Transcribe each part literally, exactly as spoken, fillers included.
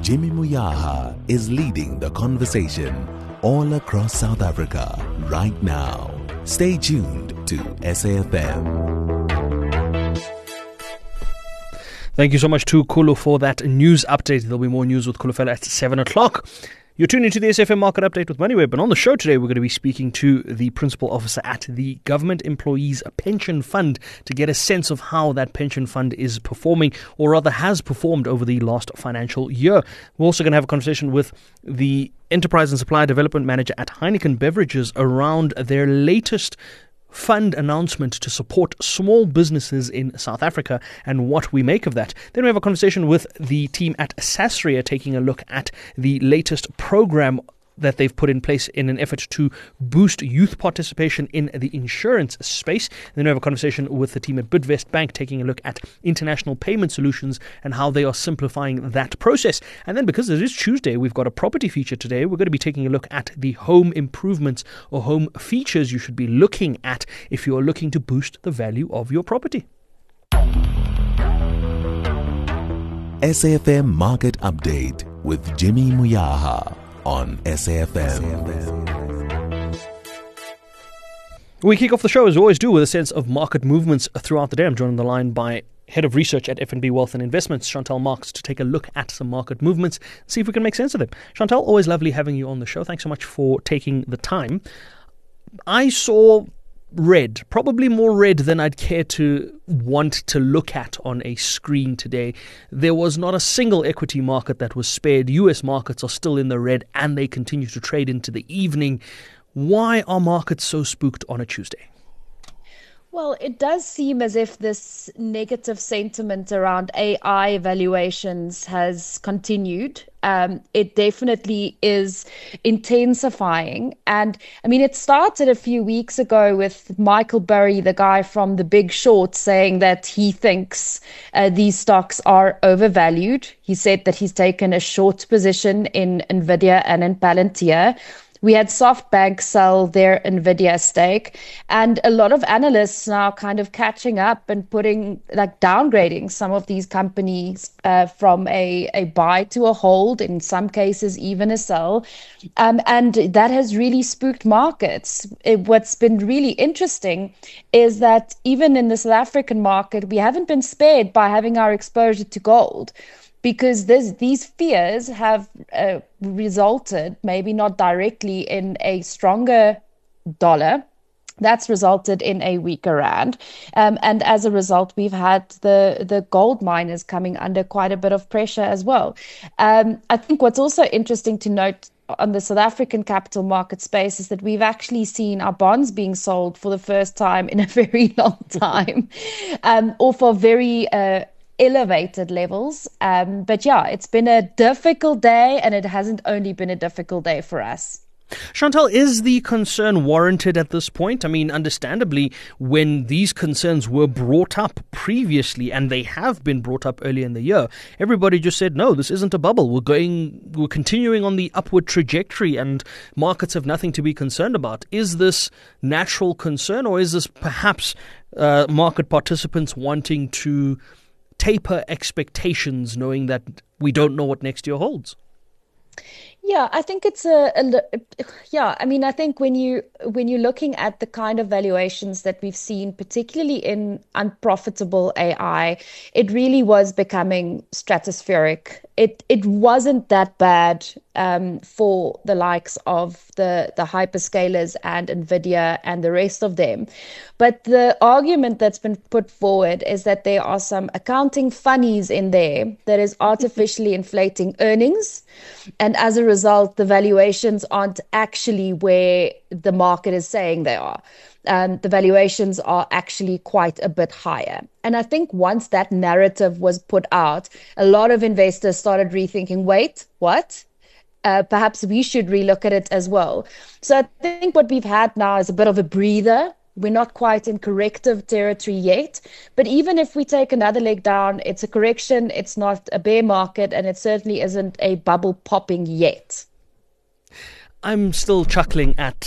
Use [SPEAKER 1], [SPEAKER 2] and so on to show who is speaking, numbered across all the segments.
[SPEAKER 1] Jimmy Muyaha is leading the conversation all across South Africa right now. Stay tuned to S A F M.
[SPEAKER 2] Thank you so much to Kulu for that news update. There'll be more news with Kulufela at seven o'clock. You're tuned into the S A F M Market Update with MoneyWeb, and on the show today we're going to be speaking to the Principal Officer at the Government Employees Pension Fund to get a sense of how that pension fund is performing, or rather has performed over the last financial year. We're also going to have a conversation with the Enterprise and Supplier Development Manager at Heineken Beverages around their latest fund announcement to support small businesses in South Africa and what we make of that. Then we have a conversation with the team at Sasria taking a look at the latest program that they've put in place in an effort to boost youth participation in the insurance space. Then we have a conversation with the team at Bidvest Bank taking a look at international payment solutions and how they are simplifying that process. And then because it is Tuesday, we've got a property feature today. We're going to be taking a look at the home improvements or home features you should be looking at if you are looking to boost the value of your property.
[SPEAKER 1] S A F M Market Update with Jimmy Muyaha on S A F M.
[SPEAKER 2] We kick off the show as we always do with a sense of market movements throughout the day. I'm joined on the line by Head of Research at F N B Wealth and Investments, Chantal Marx, to take a look at some market movements, see if we can make sense of them. Chantal, always lovely having you on the show. Thanks so much for taking the time. I saw red, probably more red than I'd care to want to look at on a screen today. There was not a single equity market that was spared. U S markets are still in the red and they continue to trade into the evening. Why are markets so spooked on a Tuesday?
[SPEAKER 3] Well, it does seem as if this negative sentiment around A I valuations has continued. Um, it definitely is intensifying. And I mean, it started a few weeks ago with Michael Burry, the guy from The Big Short, saying that he thinks uh, these stocks are overvalued. He said that he's taken a short position in NVIDIA and in Palantir. We had SoftBank sell their NVIDIA stake, and a lot of analysts now kind of catching up and putting, like downgrading some of these companies uh, from a, a buy to a hold, in some cases even a sell. Um, and that has really spooked markets. It, what's been really interesting is that even in the South African market, we haven't been spared by having our exposure to gold. Because this, these fears have uh, resulted, maybe not directly, in a stronger dollar. That's resulted in a weaker rand. Um, and as a result, we've had the, the gold miners coming under quite a bit of pressure as well. Um, I think what's also interesting to note on the South African capital market space is that we've actually seen our bonds being sold for the first time in a very long time, um, or for very uh, elevated levels. Um, but yeah, it's been a difficult day, and it hasn't only been a difficult day for us.
[SPEAKER 2] Chantal, is the concern warranted at this point? I mean, understandably, when these concerns were brought up previously, and they have been brought up earlier in the year, everybody just said, no, this isn't a bubble. We're going, we're continuing on the upward trajectory and markets have nothing to be concerned about. Is this natural concern, or is this perhaps uh, market participants wanting to taper expectations, knowing that we don't know what next year holds?
[SPEAKER 3] Yeah, I think it's a, a yeah. I mean, I think when you when you're looking at the kind of valuations that we've seen, particularly in unprofitable A I, it really was becoming stratospheric. It it wasn't that bad um, for the likes of the the hyperscalers and NVIDIA and the rest of them, but the argument that's been put forward is that there are some accounting funnies in there that is artificially inflating earnings, and as a result, the valuations aren't actually where the market is saying they are. Um, the valuations are actually quite a bit higher. And I think once that narrative was put out, a lot of investors started rethinking, wait, what? Uh, perhaps we should relook at it as well. So I think what we've had now is a bit of a breather. We're not quite in corrective territory yet. But even if we take another leg down, it's a correction, it's not a bear market, and it certainly isn't a bubble popping yet.
[SPEAKER 2] I'm still chuckling at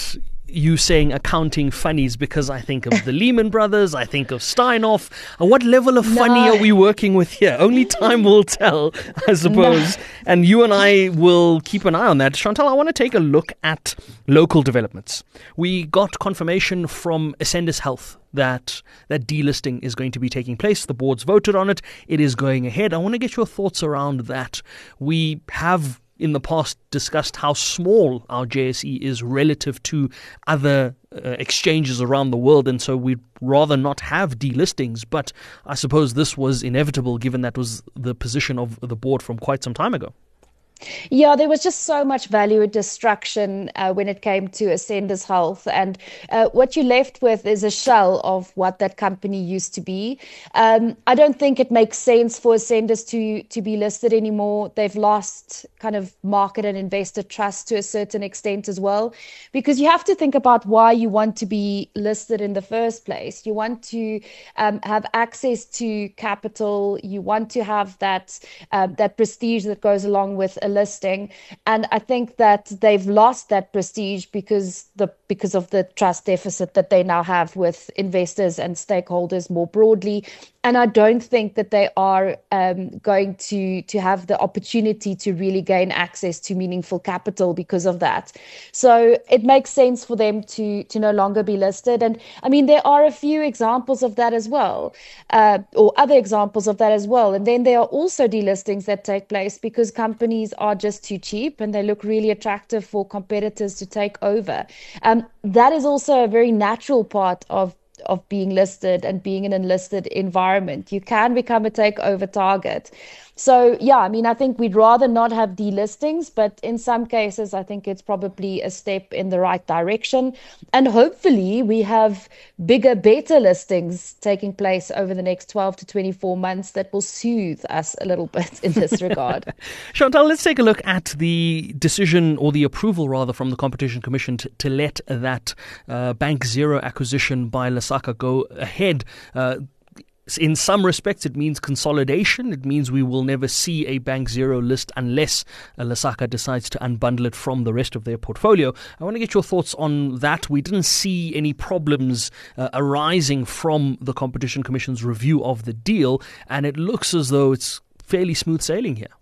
[SPEAKER 2] you saying accounting funnies because I think of the Lehman Brothers, I think of Steinhoff. Uh, what level of funny
[SPEAKER 3] No.
[SPEAKER 2] are we working with here? Only time will tell, I suppose.
[SPEAKER 3] No.
[SPEAKER 2] And you and I will keep an eye on that. Chantal, I want to take a look at local developments. We got confirmation from Ascendis Health that that delisting is going to be taking place. The board's voted on it. It is going ahead. I want to get your thoughts around that. We have in the past discussed how small our J S E is relative to other uh, exchanges around the world, and so we'd rather not have delistings. But I suppose this was inevitable given that was the position of the board from quite some time ago.
[SPEAKER 3] Yeah, there was just so much value destruction uh, when it came to Ascendis Health. And uh, what you're left with is a shell of what that company used to be. Um, I don't think it makes sense for Ascendis to, to be listed anymore. They've lost kind of market and investor trust to a certain extent as well, because you have to think about why you want to be listed in the first place. You want to um, have access to capital. You want to have that, uh, that prestige that goes along with a listing, and I think that they've lost that prestige because the because of the trust deficit that they now have with investors and stakeholders more broadly. And I don't think that they are um, going to to have the opportunity to really gain access to meaningful capital because of that. So it makes sense for them to to no longer be listed. And I mean, there are a few examples of that as well, uh, or other examples of that as well. And then there are also delistings that take place because companies are just too cheap and they look really attractive for competitors to take over. Um, that is also a very natural part of of being listed and being in an enlisted environment. You can become a takeover target. So, yeah, I mean, I think we'd rather not have delistings, but in some cases, I think it's probably a step in the right direction. And hopefully we have bigger, better listings taking place over the next twelve to twenty-four months that will soothe us a little bit in this regard.
[SPEAKER 2] Chantal, let's take a look at the decision, or the approval rather, from the Competition Commission to, to let that uh, Bank Zero acquisition by Lesaka go ahead. Uh, In some respects, it means consolidation. It means we will never see a Bank Zero list unless uh, Lesaka decides to unbundle it from the rest of their portfolio. I want to get your thoughts on that. We didn't see any problems uh, arising from the Competition Commission's review of the deal, and it looks as though it's fairly smooth sailing here.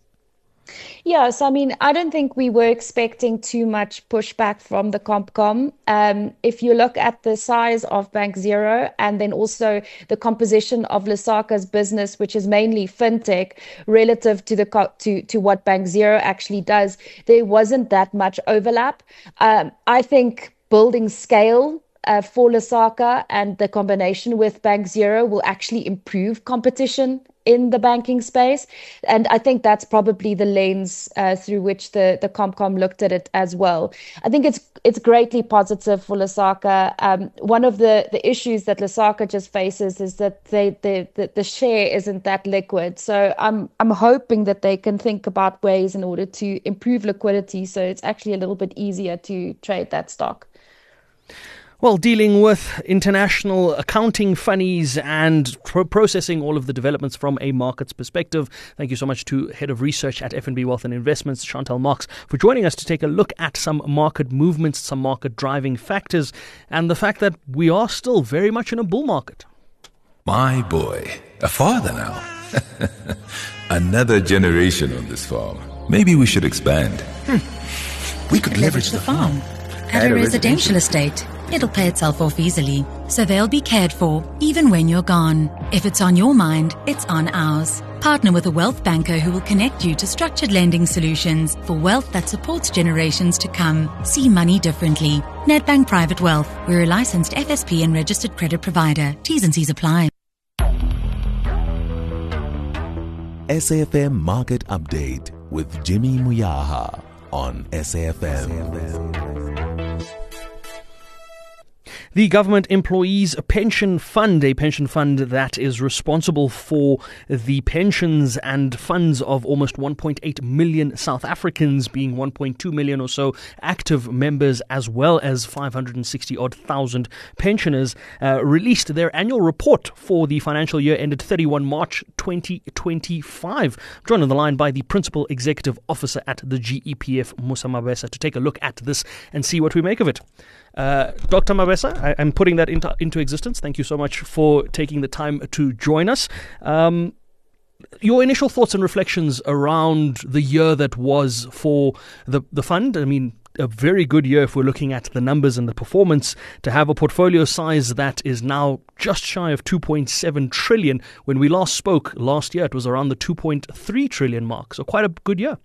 [SPEAKER 3] Yes, I mean, I don't think we were expecting too much pushback from the Compcom. Um, if you look at the size of Bank Zero and then also the composition of Lesaka's business, which is mainly fintech, relative to the to to what Bank Zero actually does, there wasn't that much overlap. Um, I think building scale Uh, for Lesaka and the combination with Bank Zero will actually improve competition in the banking space. And I think that's probably the lens uh, through which the, the Compcom looked at it as well. I think it's it's greatly positive for Lesaka. Um, one of the, the issues that Lesaka just faces is that they, they the, the share isn't that liquid. So I'm I'm hoping that they can think about ways in order to improve liquidity so it's actually a little bit easier to trade that stock.
[SPEAKER 2] Well, dealing with international accounting funnies and pro- processing all of the developments from a markets perspective. Thank you so much to Head of Research at F N B Wealth and Investments, Chantal Marx, for joining us to take a look at some market movements, some market driving factors, and the fact that we are still very much in a bull market.
[SPEAKER 4] My boy, a father now. Another generation on this farm. Maybe we should expand.
[SPEAKER 5] Hmm. We could leverage the farm at a residential estate. It'll pay itself off easily, so they'll be cared for, even when you're gone. If it's on your mind, it's on ours. Partner with a wealth banker who will connect you to structured lending solutions for wealth that supports generations to come. See money differently. Nedbank Private Wealth. We're a licensed F S P and registered credit provider. T's and C's apply.
[SPEAKER 1] S A F M Market Update with Jimmy Muyaha on S A F M.
[SPEAKER 2] The Government Employees Pension Fund, a pension fund that is responsible for the pensions and funds of almost one point eight million South Africans, being one point two million or so active members, as well as five hundred sixty odd thousand pensioners, uh, released their annual report for the financial year ended thirty-first of March twenty twenty-five. I'm joined on the line by the Principal Executive Officer at the G E P F, Musa Mabesa, to take a look at this and see what we make of it. Uh, Doctor Mabesa, I, I'm putting that into, into existence. Thank you so much for taking the time to join us. Um, your initial thoughts and reflections around the year that was for the, the fund. I mean, a very good year if we're looking at the numbers and the performance, to have a portfolio size that is now just shy of two point seven trillion. When we last spoke last year, it was around the two point three trillion mark. So quite a good year.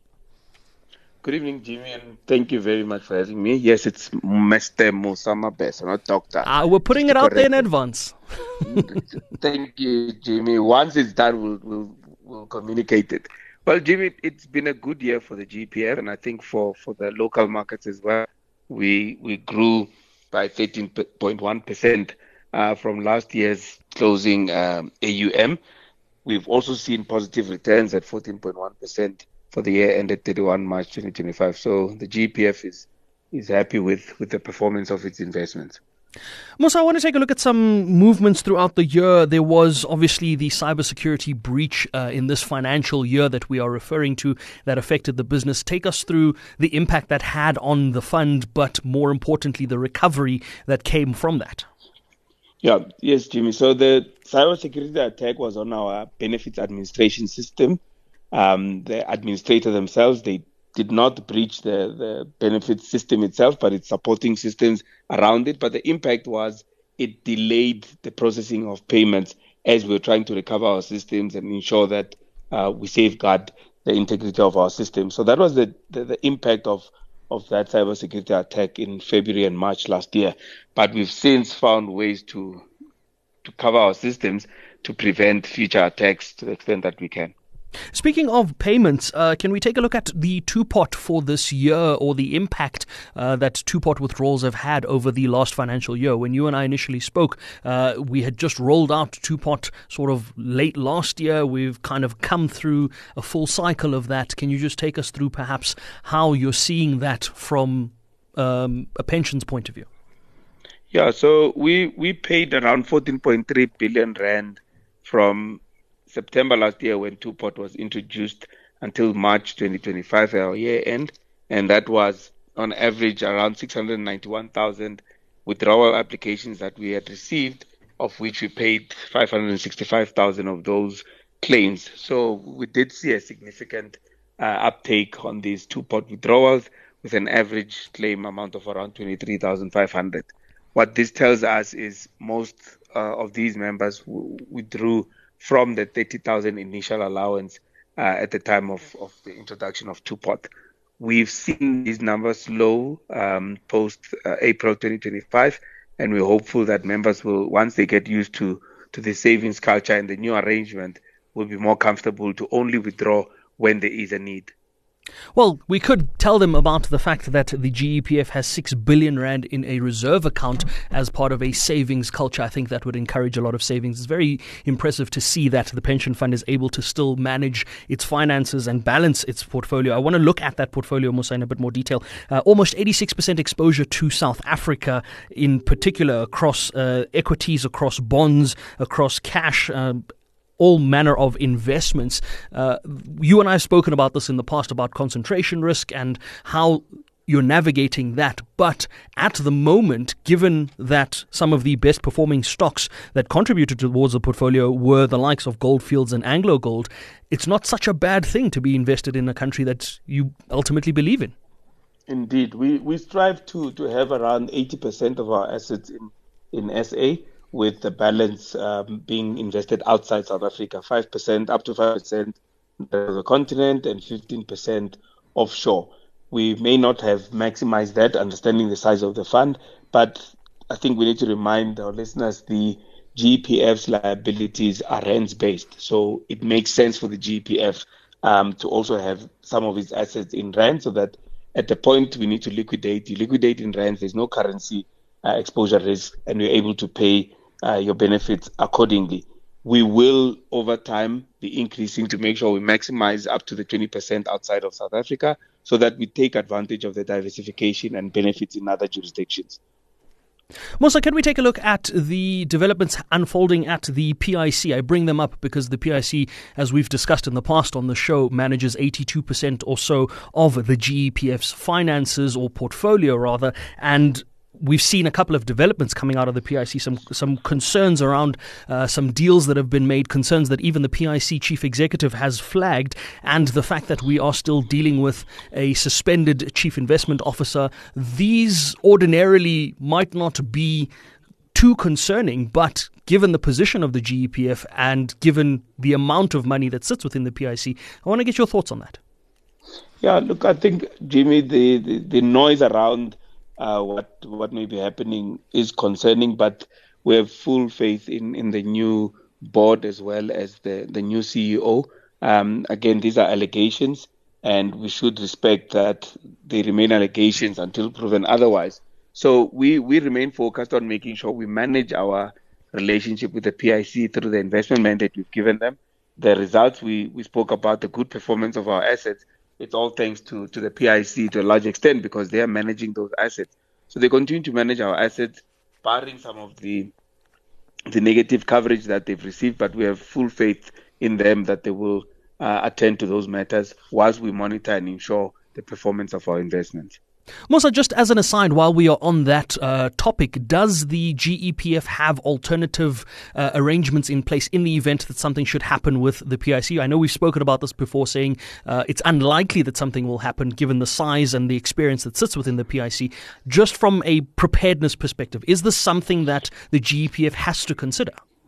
[SPEAKER 6] Good evening, Jimmy, and thank you very much for having me. Yes, it's Mister Musa Mabesa, not Doctor
[SPEAKER 2] Uh, we're putting it out there in advance.
[SPEAKER 6] Thank you, Jimmy. Once it's done, we'll, we'll, we'll communicate it. Well, Jimmy, it's been a good year for the G P F, and I think for, for the local markets as well. We we grew by thirteen point one percent uh, from last year's closing um, A U M. We've also seen positive returns at fourteen point one percent for the year ended thirty-first March twenty twenty-five. So the G P F is is happy with, with the performance of its investments.
[SPEAKER 2] Musa, I want to take a look at some movements throughout the year. There was obviously the cybersecurity breach uh, in this financial year that we are referring to that affected the business. Take us through the impact that had on the fund, but more importantly, the recovery that came from that.
[SPEAKER 6] Yeah, yes, Jimmy. So the cybersecurity attack was on our benefits administration system. Um, the administrator themselves, they did not breach the, the benefits system itself, but its supporting systems around it. But the impact was it delayed the processing of payments as we were trying to recover our systems and ensure that uh, we safeguard the integrity of our system. So that was the, the, the impact of, of that cybersecurity attack in February and March last year. But we've since found ways to to cover our systems to prevent future attacks to the extent that we can.
[SPEAKER 2] Speaking of payments, uh, can we take a look at the two-pot for this year, or the impact uh, that two-pot withdrawals have had over the last financial year? When you and I initially spoke, uh, we had just rolled out two-pot sort of late last year. We've kind of come through a full cycle of that. Can you just take us through perhaps how you're seeing that from um, a pensions point of view?
[SPEAKER 6] Yeah, so we, we paid around fourteen point three billion rand from September last year when two-pot was introduced until March twenty twenty-five, our year end, and that was on average around six hundred ninety-one thousand withdrawal applications that we had received, of which we paid five hundred sixty-five thousand of those claims. So we did see a significant uh, uptake on these two-pot withdrawals with an average claim amount of around twenty-three thousand five hundred. What this tells us is most uh, of these members w- withdrew from the thirty thousand initial allowance uh, at the time of, of the introduction of two-pot. We've seen these numbers low um, post uh, April twenty twenty-five, and we're hopeful that members will, once they get used to, to the savings culture and the new arrangement, will be more comfortable to only withdraw when there is a need.
[SPEAKER 2] Well, we could tell them about the fact that the G E P F has six billion rand in a reserve account as part of a savings culture. I think that would encourage a lot of savings. It's very impressive to see that the pension fund is able to still manage its finances and balance its portfolio. I want to look at that portfolio, Musa, in a bit more detail. Uh, almost eighty-six percent exposure to South Africa, in particular across uh, equities, across bonds, across cash, uh, all manner of investments. Uh, you and I have spoken about this in the past, about concentration risk and how you're navigating that. But at the moment, given that some of the best performing stocks that contributed towards the portfolio were the likes of Gold Fields and Anglo Gold, it's not such a bad thing to be invested in a country that you ultimately believe in.
[SPEAKER 6] Indeed. We, we strive to, to have around eighty percent of our assets in, in S A, with the balance um, being invested outside South Africa, five percent, up to five percent on the continent and fifteen percent offshore. We may not have maximized that, understanding the size of the fund, but I think we need to remind our listeners the G P F's liabilities are rands-based. So it makes sense for the G P F um, to also have some of its assets in rand, so that at the point we need to liquidate, you liquidate in rands, there's no currency uh, exposure risk, and we're able to pay Uh, your benefits accordingly. We will, over time, be increasing to make sure we maximize up to the twenty percent outside of South Africa, so that we take advantage of the diversification and benefits in other jurisdictions.
[SPEAKER 2] Musa, can we take a look at the developments unfolding at the P I C? I bring them up because the P I C, as we've discussed in the past on the show, manages eighty-two percent or so of the G E P F's finances, or portfolio rather, and we've seen a couple of developments coming out of the P I C, some some concerns around uh, some deals that have been made, concerns that even the P I C chief executive has flagged, and the fact that we are still dealing with a suspended chief investment officer. These ordinarily might not be too concerning, but given the position of the G E P F and given the amount of money that sits within the P I C, I want to get your thoughts on that.
[SPEAKER 6] Yeah, look, I think, Jimmy, the, the, the noise around uh, what what may be happening is concerning, but we have full faith in, in the new board as well as the, the new C E O. Um, again, these are allegations, and we should respect that they remain allegations until proven otherwise. So we, we remain focused on making sure we manage our relationship with the P I C through the investment mandate we've given them. The results, we, we spoke about the good performance of our assets. It's all thanks to, to the P I C to a large extent because they are managing those assets. So they continue to manage our assets, barring some of the the negative coverage that they've received, but we have full faith in them that they will uh, attend to those matters whilst we monitor and ensure the performance of our investments.
[SPEAKER 2] Musa, just as an aside, while we are on that uh, topic, does the G E P F have alternative uh, arrangements in place in the event that something should happen with the P I C? I know we've spoken about this before, saying uh, it's unlikely that something will happen given the size and the experience that sits within the P I C. Just from a preparedness perspective, is this something that the G E P F has to consider?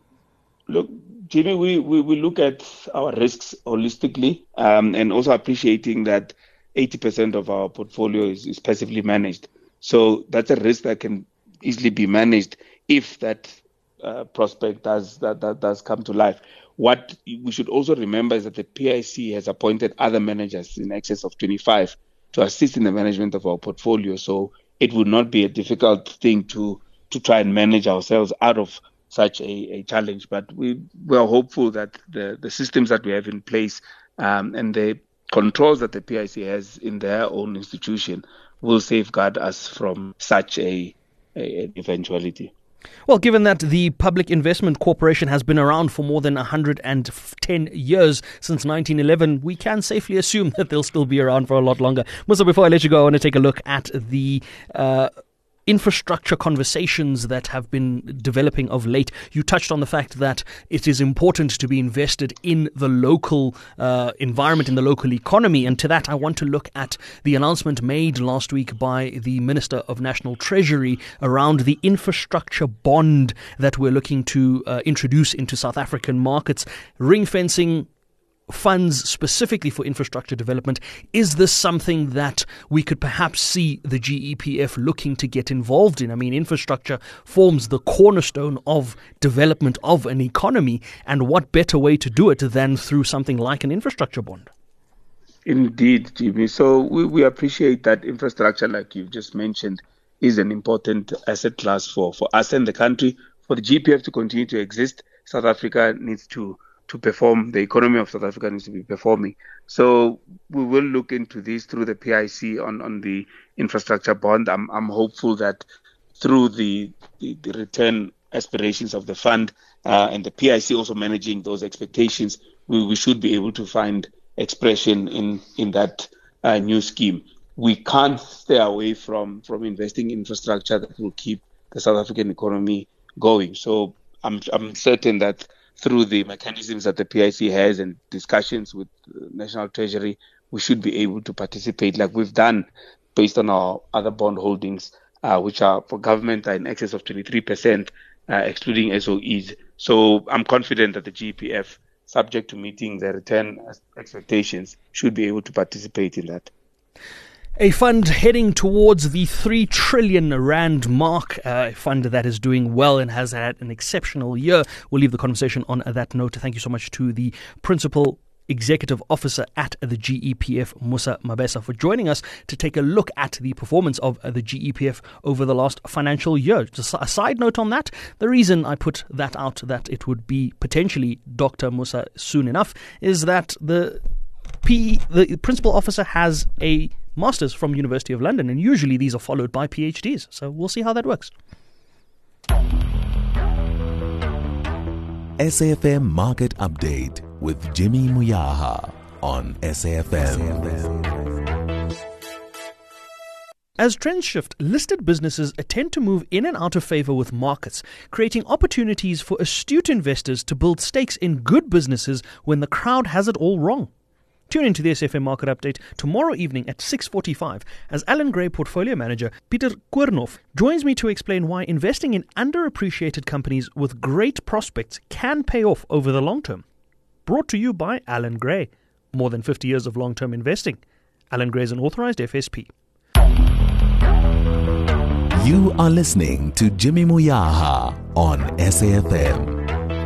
[SPEAKER 6] Look, Jimmy, we, we, we look at our risks holistically um, and also appreciating that eighty percent of our portfolio is, is passively managed. So that's a risk that can easily be managed if that uh, prospect does that, that does come to life. What we should also remember is that the P I C has appointed other managers in excess of twenty-five to assist in the management of our portfolio. So it would not be a difficult thing to to try and manage ourselves out of such a, a challenge. But we, we are hopeful that the, the systems that we have in place um, and the controls that the P I C has in their own institution will safeguard us from such a, a an eventuality.
[SPEAKER 2] Well, given that the Public Investment Corporation has been around for more than one hundred ten years, since nineteen eleven, we can safely assume that they'll still be around for a lot longer. Musa, before I let you go, I want to take a look at the uh, infrastructure conversations that have been developing of late. You touched on the fact that it is important to be invested in the local uh, environment, in the local economy. And to that, I want to look at the announcement made last week by the Minister of National Treasury around the infrastructure bond that we're looking to uh, introduce into South African markets, ring-fencing funds specifically for infrastructure development. Is this something that we could perhaps see the G E P F looking to get involved in? I mean, infrastructure forms the cornerstone of development of an economy, and what better way to do it than through something like an infrastructure bond?
[SPEAKER 6] Indeed, Jimmy. So we, we appreciate that infrastructure, like you've just mentioned, is an important asset class for, for us and the country. For the G E P F to continue to exist, South Africa needs to to perform, the economy of South Africa needs to be performing. So we will look into this through the P I C on, on the infrastructure bond. I'm I'm hopeful that through the, the, the return aspirations of the fund uh, and the P I C also managing those expectations, we, we should be able to find expression in, in that uh, new scheme. We can't stay away from, from investing in infrastructure that will keep the South African economy going. So I'm I'm certain that through the mechanisms that the P I C has and discussions with the National Treasury, we should be able to participate like we've done based on our other bond holdings, uh, which are for government are in excess of twenty-three percent, uh, excluding S O Es. So I'm confident that the G E P F, subject to meeting the return expectations, should be able to participate in that.
[SPEAKER 2] A fund heading towards the three trillion rand mark, uh, a fund that is doing well and has had an exceptional year. We'll leave the conversation on that note. Thank you so much to the Principal Executive Officer at the G E P F, Musa Mabesa, for joining us to take a look at the performance of the G E P F over the last financial year. Just a side note on that, the reason I put that out, that it would be potentially Doctor Musa soon enough, is that the P, the Principal Officer has a Masters from University of London, and usually these are followed by PhDs. So we'll see how that works.
[SPEAKER 1] S A F M Market Update with Jimmy Muyaha on S A F M.
[SPEAKER 2] As trends shift, listed businesses tend to move in and out of favor with markets, creating opportunities for astute investors to build stakes in good businesses when the crowd has it all wrong. Tune into the S F M Market Update tomorrow evening at six forty-five as Allan Gray Portfolio Manager Pieter Koornhof joins me to explain why investing in underappreciated companies with great prospects can pay off over the long term. Brought to you by Allan Gray. More than fifty years of long-term investing. Allan Gray is an authorized F S P.
[SPEAKER 1] You are listening to Jimmy Moyaha on S A F M.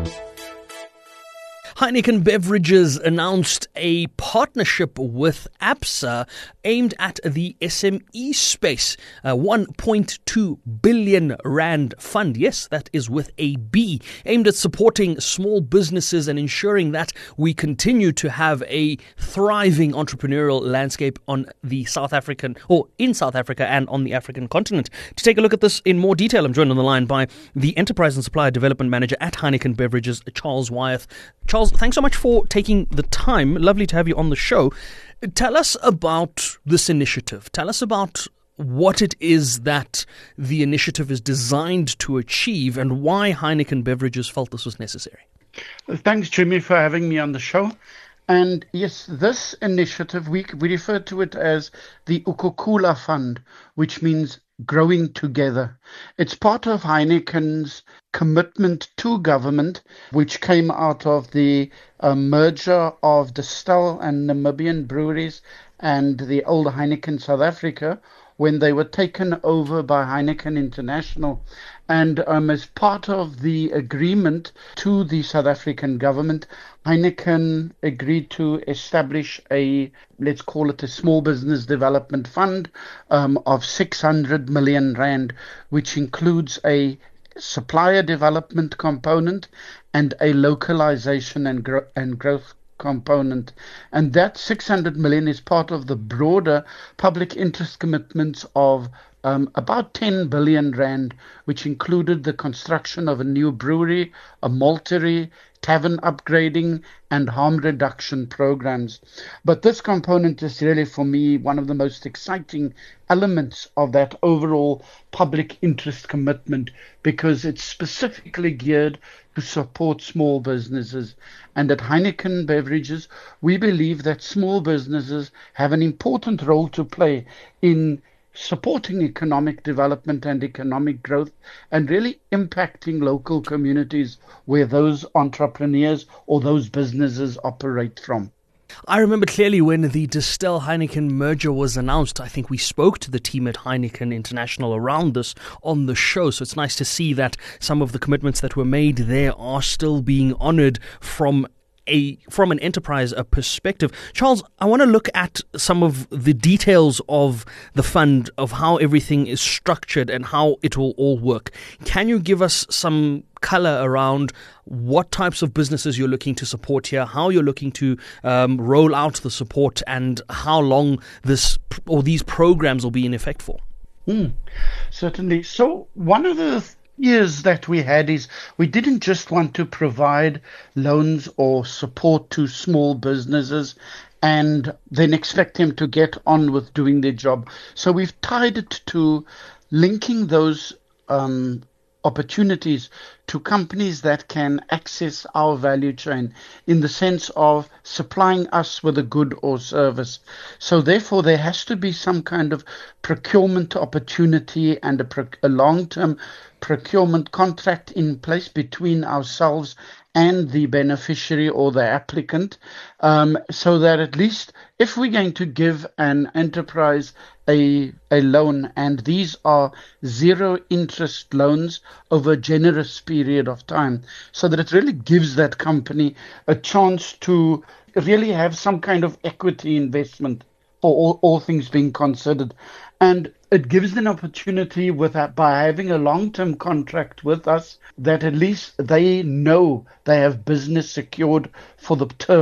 [SPEAKER 2] Heineken Beverages announced a partnership with Absa aimed at the S M E space. A one point two billion rand fund, yes, that is with a B, aimed at supporting small businesses and ensuring that we continue to have a thriving entrepreneurial landscape on the South African, or in South Africa and on the African continent. To take a look at this in more detail, I'm joined on the line by the Enterprise and Supplier Development Manager at Heineken Beverages, Charles Wyeth. Charles, thanks so much for taking the time. Lovely to have you on the show. Tell us about this initiative. Tell us about what it is that the initiative is designed to achieve and why Heineken Beverages felt this was necessary.
[SPEAKER 7] Thanks, Jimmy, for having me on the show. And yes, this initiative, we, we refer to it as the Ukukula Fund, which means growing together. It's part of Heineken's commitment to government, which came out of the uh, merger of Distell and Namibian breweries and the old Heineken South Africa, when they were taken over by Heineken International. And um, as part of the agreement to the South African government, Heineken agreed to establish a, let's call it a small business development fund um, of six hundred million rand, which includes a supplier development component and a localization and, gro- and growth component. And that six hundred million is part of the broader public interest commitments of um, about ten billion rand, which included the construction of a new brewery, a maltery, tavern upgrading, and harm reduction programs. But this component is really, for me, one of the most exciting elements of that overall public interest commitment, because it's specifically geared to support small businesses. And at Heineken Beverages, we believe that small businesses have an important role to play in supporting economic development and economic growth, and really impacting local communities where those entrepreneurs or those businesses operate from.
[SPEAKER 2] I remember clearly when the Distell Heineken merger was announced. I think we spoke to the team at Heineken International around this on the show. So it's nice to see that some of the commitments that were made there are still being honored from A, from an enterprise a perspective. Charles, I want to look at some of the details of the fund, of how everything is structured and how it will all work. Can you give us some color around what types of businesses you're looking to support here, how you're looking to um, roll out the support, and how long this or these programs will be in effect for?
[SPEAKER 7] Mm, certainly. So one of the th- years that we had is we didn't just want to provide loans or support to small businesses and then expect them to get on with doing their job. So we've tied it to linking those um, opportunities to companies that can access our value chain in the sense of supplying us with a good or service. So therefore, there has to be some kind of procurement opportunity and a, pro- a long-term procurement contract in place between ourselves and the beneficiary or the applicant, um, so that at least if we're going to give an enterprise a, a loan, and these are zero interest loans over a generous period of time, so that it really gives that company a chance to really have some kind of equity investment for all, all things being considered. And it gives an opportunity with that, by having a long-term contract with us, that at least they know they have business secured for the term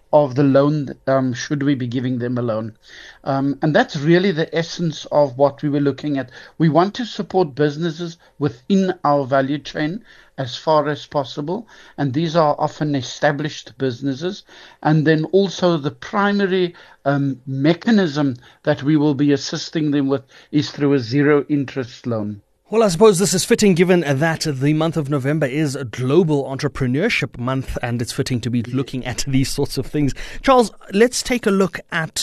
[SPEAKER 7] of the loan, um, should we be giving them a loan. Um, and that's really the essence of what we were looking at. We want to support businesses within our value chain as far as possible. And these are often established businesses. And then also the primary um, mechanism that we will be assisting them with is through a zero interest loan.
[SPEAKER 2] Well, I suppose this is fitting given that the month of November is a global entrepreneurship month, and it's fitting to be looking at these sorts of things. Charles, let's take a look at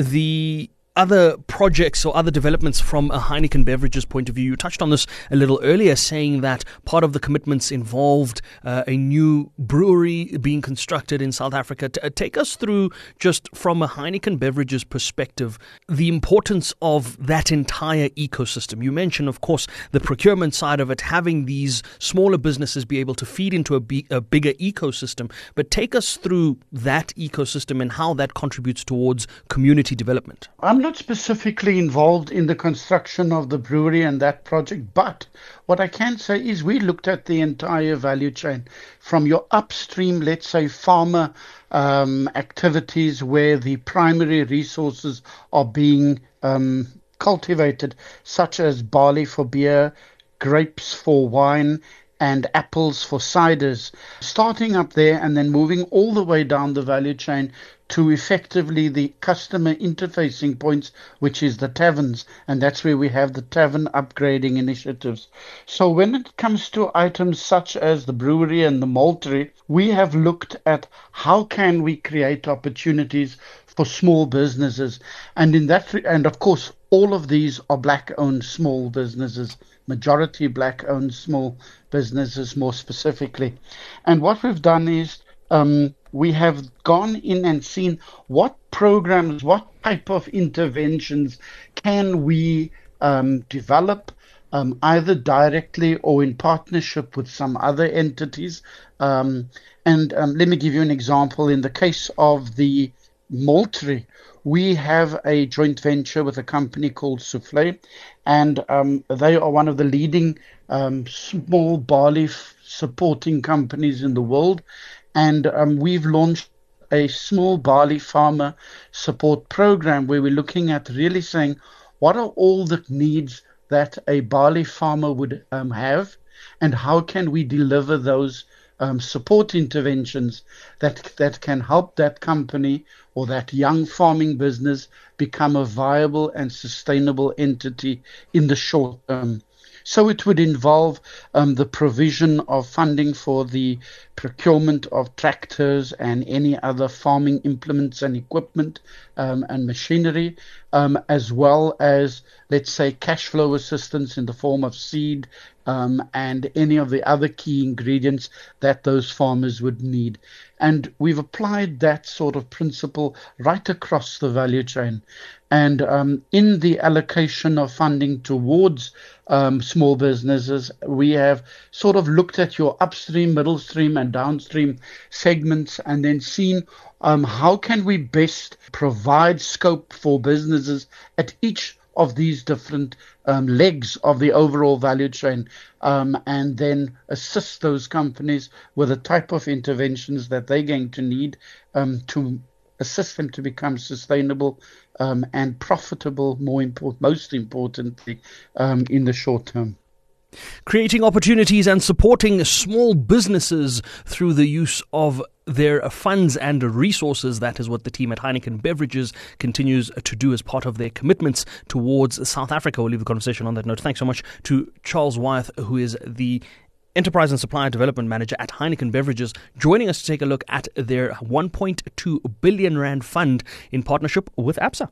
[SPEAKER 2] the other projects or other developments from a Heineken Beverages point of view. You touched on this a little earlier, saying that part of the commitments involved uh, a new brewery being constructed in South Africa. T- uh, take us through, just from a Heineken Beverages perspective, the importance of that entire ecosystem. You mentioned, of course, the procurement side of it, having these smaller businesses be able to feed into a, be- a bigger ecosystem. But take us through that ecosystem and how that contributes towards community development.
[SPEAKER 7] I'm not specifically involved in the construction of the brewery and that project, but what I can say is we looked at the entire value chain from your upstream, let's say, farmer um, activities where the primary resources are being um, cultivated, such as barley for beer, grapes for wine, and apples for ciders, starting up there and then moving all the way down the value chain to effectively the customer interfacing points, which is the taverns. And that's where we have the tavern upgrading initiatives. So when it comes to items such as the brewery and the maltery, we have looked at how can we create opportunities for small businesses. And in that, and of course, all of these are black-owned small businesses, majority black-owned small businesses more specifically. And what we've done is um, we have gone in and seen what programs, what type of interventions can we um, develop, um, either directly or in partnership with some other entities. Um, and um, let me give you an example. In the case of the maltery, we have a joint venture with a company called Soufflé, and um, they are one of the leading um, small barley f- supporting companies in the world. And um, we've launched a small barley farmer support program where we're looking at really saying, what are all the needs that a barley farmer would um, have, and how can we deliver those Um, support interventions that that can help that company or that young farming business become a viable and sustainable entity in the short term. So it would involve um, the provision of funding for the procurement of tractors and any other farming implements and equipment um, and machinery, um, as well as, let's say, cash flow assistance in the form of seed um, and any of the other key ingredients that those farmers would need. And we've applied that sort of principle right across the value chain. And um, in the allocation of funding towards um, small businesses, we have sort of looked at your upstream, middle stream, and downstream segments, and then seen um, how can we best provide scope for businesses at each of these different um, legs of the overall value chain, um, and then assist those companies with the type of interventions that they're going to need um, to assist them to become sustainable um, and profitable, more important, most importantly, um, in the short term.
[SPEAKER 2] Creating opportunities and supporting small businesses through the use of their funds and resources. That is what the team at Heineken Beverages continues to do as part of their commitments towards South Africa. We'll leave the conversation on that note. Thanks so much to Charles Wyeth, who is the Enterprise and Supplier Development Manager at Heineken Beverages, joining us to take a look at their one point two billion rand fund in partnership with Absa.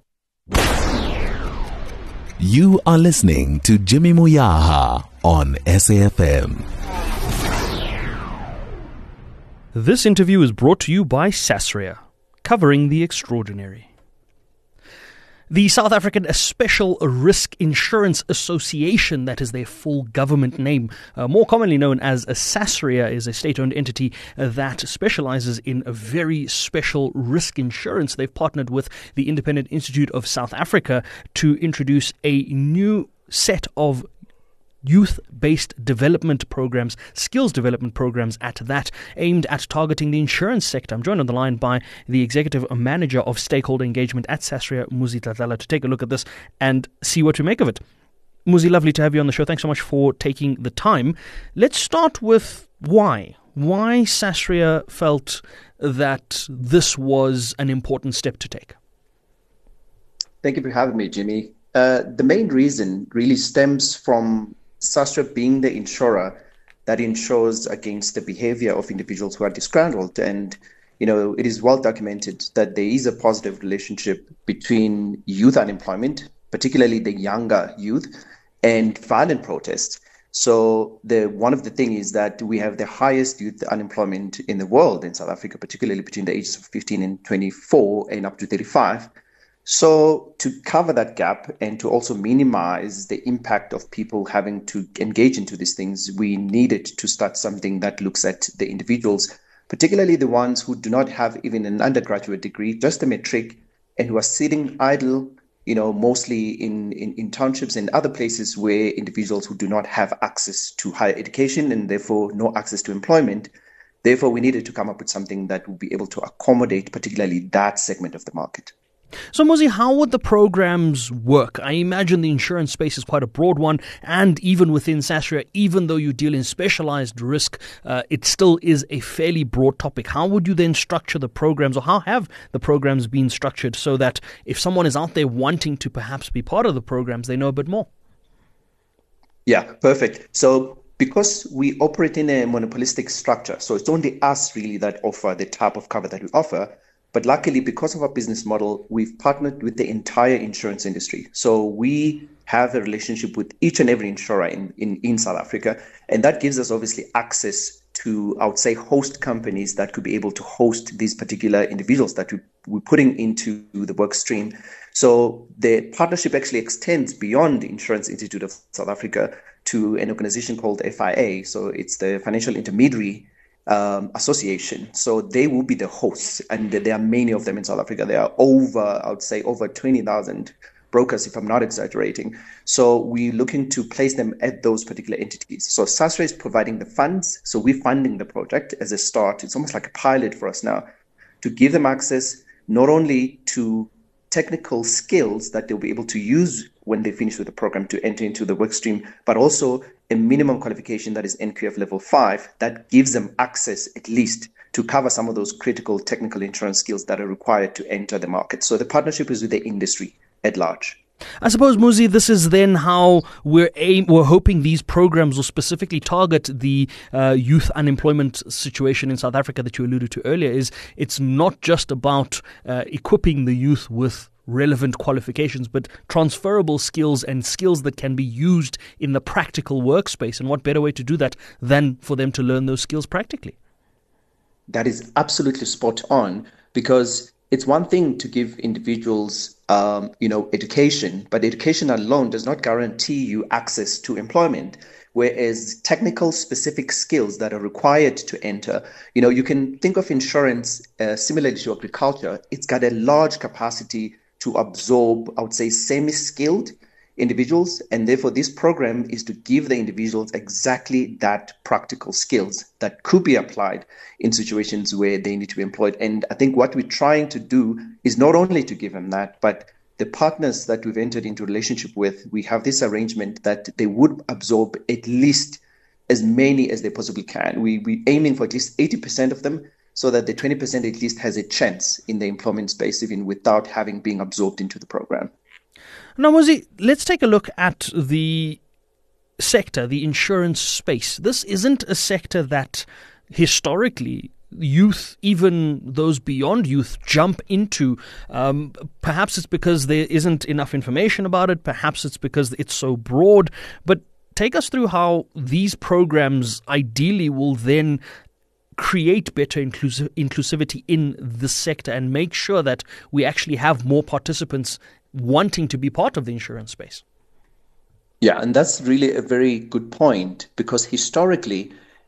[SPEAKER 1] You are listening to Jimmy Moyaha on S A F M.
[SPEAKER 2] This interview is brought to you by Sasria, covering the extraordinary. The South African Special Risk Insurance Association, that is their full government name, uh, more commonly known as a Sasria, is a state-owned entity uh, that specializes in a very special risk insurance. They've partnered with the Independent Institute of South Africa to introduce a new set of youth-based development programs, skills development programs at that, aimed at targeting the insurance sector. I'm joined on the line by the Executive Manager of Stakeholder Engagement at Sasria, Muzi Dladla, to take a look at this and see what to make of it. Muzi, lovely to have you on the show. Thanks so much for taking the time. Let's start with why. Why Sasria felt that this was an important step to take.
[SPEAKER 8] Thank you for having me, Jimmy. Uh, the main reason really stems from Sasria being the insurer that insures against the behavior of individuals who are disgruntled. And, you know, it is well documented that there is a positive relationship between youth unemployment, particularly the younger youth, and violent protests. So the one of the things is that we have the highest youth unemployment in the world in South Africa, particularly between the ages of fifteen and twenty-four and up to thirty-five. So to cover that gap and to also minimize the impact of people having to engage into these things, we needed to start something that looks at the individuals, particularly the ones who do not have even an undergraduate degree, just a matric, and who are sitting idle, you know, mostly in, in, in townships and other places where individuals who do not have access to higher education and therefore no access to employment. Therefore, we needed to come up with something that would be able to accommodate particularly that segment of the market.
[SPEAKER 2] So, Muzi, how would the programs work? I imagine the insurance space is quite a broad one, and even within Sasria, even though you deal in specialized risk, uh, it still is a fairly broad topic. How would you then structure the programs, or how have the programs been structured so that if someone is out there wanting to perhaps be part of the programs, they know a bit more?
[SPEAKER 8] Yeah, perfect. So because we operate in a monopolistic structure, so it's only us really that offer the type of cover that we offer. But luckily, because of our business model, we've partnered with the entire insurance industry. So we have a relationship with each and every insurer in, in, in South Africa. And that gives us obviously access to, I would say, host companies that could be able to host these particular individuals that we, we're putting into the work stream. So the partnership actually extends beyond the Insurance Institute of South Africa to an organization called F I A. So it's the Financial Intermediary Um, association. So they will be the hosts, and there are many of them in South Africa. There are over, I would say, over twenty thousand brokers, if I'm not exaggerating. So we're looking to place them at those particular entities. So Sasria is providing the funds. So we're funding the project as a start. It's almost like a pilot for us now to give them access not only to technical skills that they'll be able to use when they finish with the program to enter into the work stream, but also a minimum qualification that is N Q F level five that gives them access at least to cover some of those critical technical insurance skills that are required to enter the market. So the partnership is with the industry at large.
[SPEAKER 2] I suppose, Muzi, this is then how we're aim, we're hoping these programs will specifically target the uh, youth unemployment situation in South Africa that you alluded to earlier. Is it's not just about uh, equipping the youth with relevant qualifications, but transferable skills and skills that can be used in the practical workspace. And what better way to do that than for them to learn those skills practically?
[SPEAKER 8] That is absolutely spot on, because it's one thing to give individuals, um, you know, education, but education alone does not guarantee you access to employment. Whereas technical specific skills that are required to enter, you know, you can think of insurance uh, similarly to agriculture. It's got a large capacity to absorb, I would say, semi-skilled individuals. And therefore, this program is to give the individuals exactly that practical skills that could be applied in situations where they need to be employed. And I think what we're trying to do is not only to give them that, but the partners that we've entered into a relationship with, we have this arrangement that they would absorb at least as many as they possibly can. We, we're aiming for at least eighty percent of them, so that the twenty percent at least has a chance in the employment space, even without having been absorbed into the program.
[SPEAKER 2] Now, Muzi, let's take a look at the sector, the insurance space. This isn't a sector that historically youth, even those beyond youth, jump into. Um, perhaps it's because there isn't enough information about it. Perhaps it's because it's so broad. But take us through how these programs ideally will then create better inclusive, inclusivity in the sector and make sure that we actually have more participants wanting to be part of the insurance space.
[SPEAKER 8] Yeah, and that's really a very good point, because historically,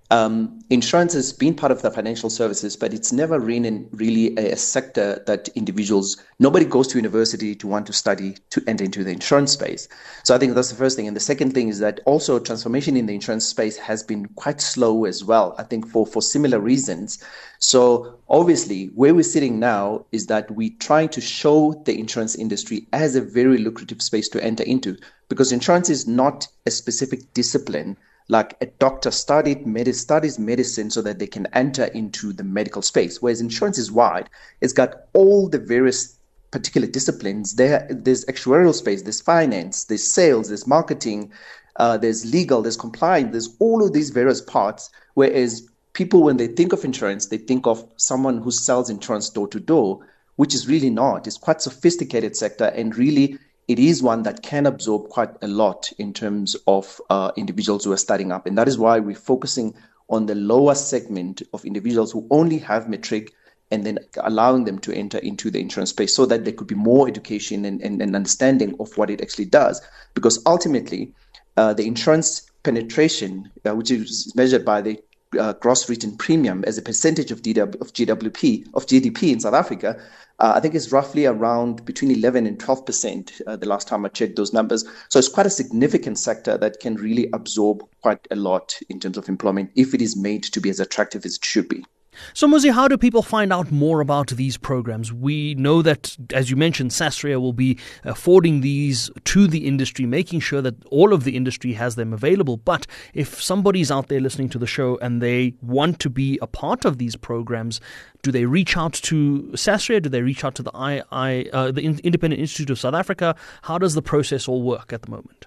[SPEAKER 8] Um, insurance has been part of the financial services, but it's never been really a, a sector that individuals, nobody goes to university to want to study to enter into the insurance space. So I think that's the first thing. And the second thing is that also transformation in the insurance space has been quite slow as well, I think for, for similar reasons. So obviously where we're sitting now is that we're trying to show the insurance industry as a very lucrative space to enter into, because insurance is not a specific discipline. Like a doctor studied med- studies medicine so that they can enter into the medical space, whereas insurance is wide. It's got all the various particular disciplines. There, there's actuarial space, there's finance, there's sales, there's marketing, uh, there's legal, there's compliance, there's all of these various parts, whereas people, when they think of insurance, they think of someone who sells insurance door to door, which is really not. It's quite a sophisticated sector, and really it is one that can absorb quite a lot in terms of uh, individuals who are starting up. And that is why we're focusing on the lower segment of individuals who only have matric, and then allowing them to enter into the insurance space so that there could be more education and, and, and understanding of what it actually does. Because ultimately, uh, the insurance penetration, uh, which is measured by the uh, gross written premium as a percentage of, D W, of G W P, of G D P in South Africa, Uh, I think it's roughly around between eleven and twelve percent uh, the last time I checked those numbers. So it's quite a significant sector that can really absorb quite a lot in terms of employment if it is made to be as attractive as it should be.
[SPEAKER 2] So, Muzi, how do people find out more about these programs? We know that, as you mentioned, Sasria will be affording these to the industry, making sure that all of the industry has them available. But if somebody's out there listening to the show and they want to be a part of these programs, do they reach out to Sasria? Do they reach out to the I, I, uh, the Independent Institute of South Africa? How does the process all work at the moment?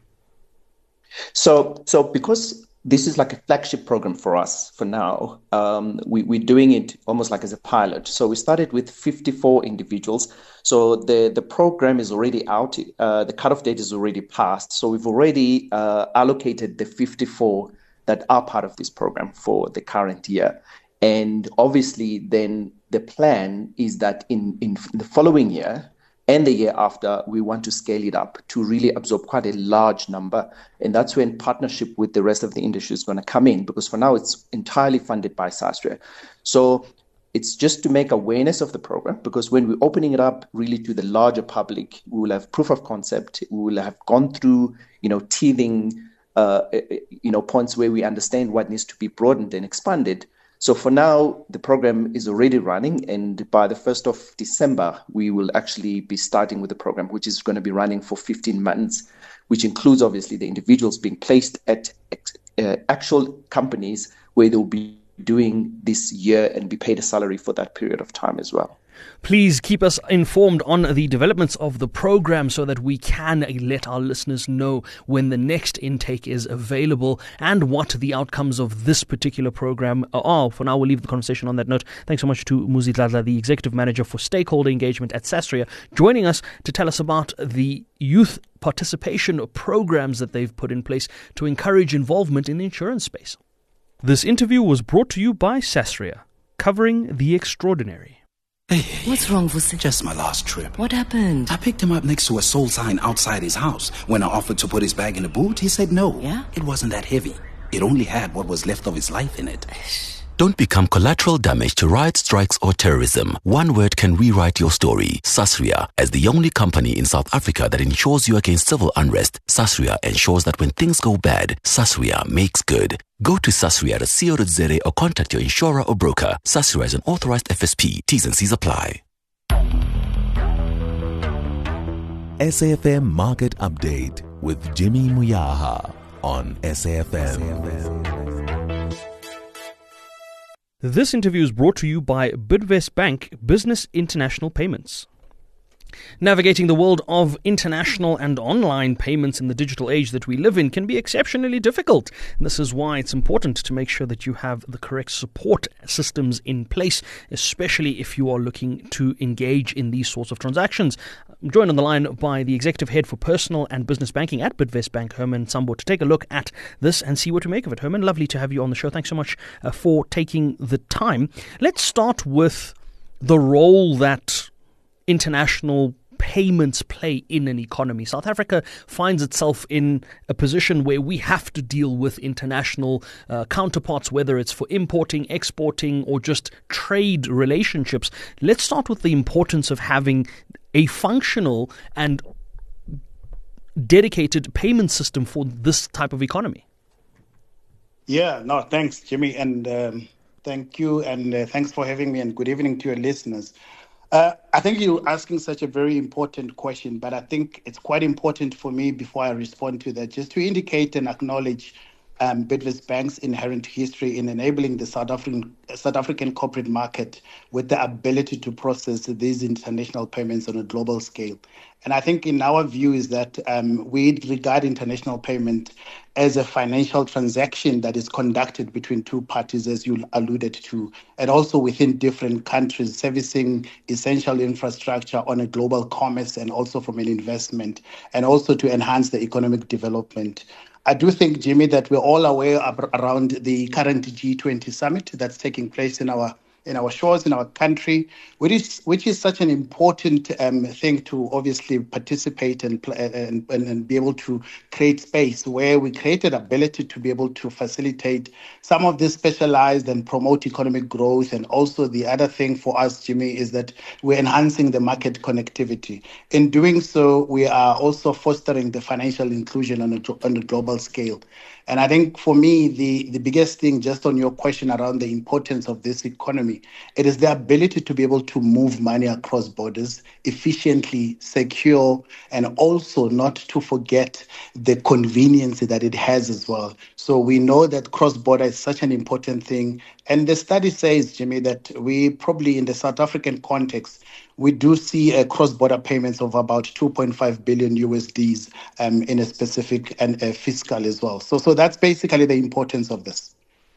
[SPEAKER 8] So, so because this is like a flagship program for us for now, um, we, we're doing it almost like as a pilot. So we started with fifty-four individuals. So the, the program is already out. Uh, the cutoff date is already passed. So we've already uh, allocated the fifty-four that are part of this program for the current year. And obviously then the plan is that in, in the following year and the year after, we want to scale it up to really absorb quite a large number. And that's when partnership with the rest of the industry is going to come in, because for now it's entirely funded by Sasria. So it's just to make awareness of the program, because when we're opening it up really to the larger public, we will have proof of concept. We will have gone through, you know, teething, uh, you know, points where we understand what needs to be broadened and expanded. So for now, the program is already running, and by the first of December, we will actually be starting with the program, which is going to be running for fifteen months, which includes obviously the individuals being placed at uh, actual companies where they'll be doing this year and be paid a salary for that period of time as well.
[SPEAKER 2] Please keep us informed on the developments of the program so that we can let our listeners know when the next intake is available and what the outcomes of this particular program are. For now, we'll leave the conversation on that note. Thanks so much to Muzi Dladla, the Executive Manager for Stakeholder Engagement at Sasria, joining us to tell us about the youth participation programs that they've put in place to encourage involvement in the insurance space. This interview was brought to you by Sasria, covering the extraordinary.
[SPEAKER 9] Hey,
[SPEAKER 10] what's wrong, Vusi?
[SPEAKER 9] Just my last trip.
[SPEAKER 10] What happened?
[SPEAKER 9] I picked him up next to a sold sign outside his house. When I offered to put his bag in the boot, he said no.
[SPEAKER 10] Yeah?
[SPEAKER 9] It wasn't that heavy. It only had what was left of his life in it.
[SPEAKER 11] Don't become collateral damage to riots, strikes or terrorism. One word can rewrite your story. Sasria, as the only company in South Africa that insures you against civil unrest, Sasria ensures that when things go bad, Sasria makes good. Go to sasria dot co dot za or contact your insurer or broker. Sasria is an authorized F S P. T's and C's apply.
[SPEAKER 1] S A F M Market Update with Jimmy Muyaha on S A F M.
[SPEAKER 2] This interview is brought to you by Bidvest Bank Business International Payments. Navigating the world of international and online payments in the digital age that we live in can be exceptionally difficult. And this is why it's important to make sure that you have the correct support systems in place, especially if you are looking to engage in these sorts of transactions. I'm joined on the line by the Executive Head for Personal and Business Banking at Bidvest Bank, Herman Sambo, to take a look at this and see what to make of it. Herman, lovely to have you on the show. Thanks so much uh, for taking the time. Let's start with the role that international payments play in an economy? South Africa finds itself in a position where we have to deal with international uh, counterparts, whether it's for importing, exporting, or just trade relationships. Let's start with the importance of having a functional and dedicated payment system for this type of economy.
[SPEAKER 10] Yeah, no, thanks, Jimmy, and um, thank you, and uh, thanks for having me, and good evening to your listeners. Uh, I think you're asking such a very important question, but I think it's quite important for me, before I respond to that, just to indicate and acknowledge um, Bidvest Bank's inherent history in enabling the South African South African corporate market with the ability to process these international payments on a global scale. And I think in our view is that um, we regard international payment as a financial transaction that is conducted between two parties, as you alluded to, and also within different countries, servicing essential infrastructure on a global commerce and also from an investment, and also to enhance the economic development. I do think, Jimmy, that we're all aware ab- around the current G twenty summit that's taking place in our in our shores, in our country, which is which is such an important um, thing to obviously participate and, and and be able to create space where we created ability to be able to facilitate some of this specialized and promote economic growth. And also the other thing for us, Jimmy, is that we're enhancing the market connectivity. In doing so, we are also fostering the financial inclusion on a, on a global scale. And I think for me, the, the biggest thing, just on your question around the importance of this economy, it is the ability to be able to move money across borders efficiently, secure, and also not to forget the convenience that it has as well. So we know that cross-border is such an important thing. And the study says, Jimmy, that we probably in the South African context, we do see a cross-border payments of about two point five billion U S Ds um, in a specific and uh, fiscal as well. So, so that's basically the importance of this.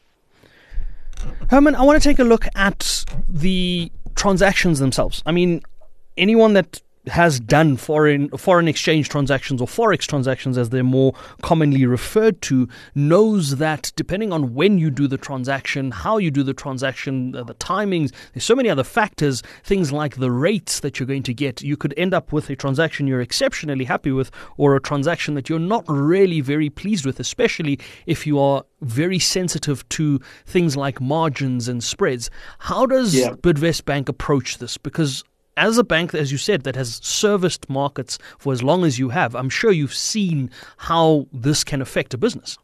[SPEAKER 2] Herman, I want to take a look at the transactions themselves. I mean, anyone that has done foreign foreign exchange transactions, or forex transactions as they're more commonly referred to, knows that depending on when you do the transaction, how you do the transaction, the timings, there's so many other factors, things like the rates that you're going to get. You could end up with a transaction you're exceptionally happy with, or a transaction that you're not really very pleased with, especially if you are very sensitive to things like margins and spreads. How does yeah. Bidvest Bank approach this? Because as a bank, as you said, that has serviced markets for as long as you have, I'm sure you've seen how this can affect a business.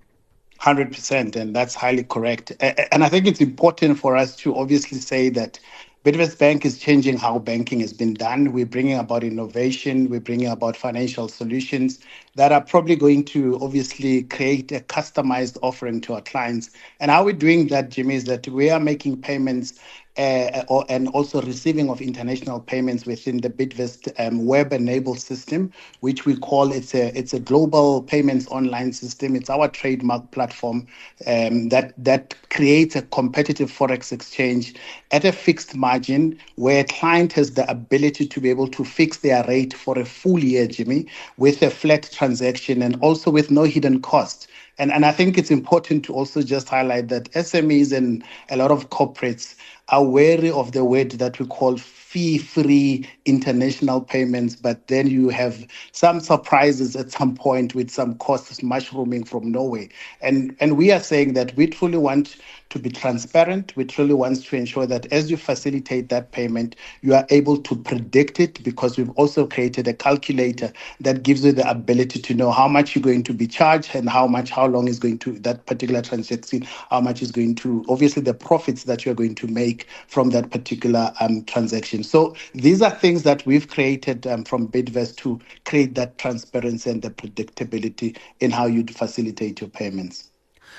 [SPEAKER 10] one hundred percent, and that's highly correct. And I think it's important for us to obviously say that Bidvest Bank is changing how banking has been done. We're bringing about innovation. We're bringing about financial solutions that are probably going to obviously create a customized offering to our clients. And how we're doing that, Jimmy, is that we are making payments Uh, or, and also receiving of international payments within the Bidvest um, web-enabled system, which we call it's a it's a global payments online system. It's our trademark platform um, that that creates a competitive forex exchange at a fixed margin, where a client has the ability to be able to fix their rate for a full year, Jimmy, with a flat transaction and also with no hidden cost. And and I think it's important to also just highlight that S M Es and a lot of corporates are wary of the word that we call fee-free international payments, but then you have some surprises at some point with some costs mushrooming from nowhere. And and we are saying that we truly want to be transparent. We truly want to ensure that as you facilitate that payment, you are able to predict it, because we've also created a calculator that gives you the ability to know how much you're going to be charged and how much, how long is going to that particular transaction, how much is going to, obviously the profits that you're going to make from that particular um, transaction. So these are things that we've created um, from Bidvest to create that transparency and the predictability in how you facilitate your payments.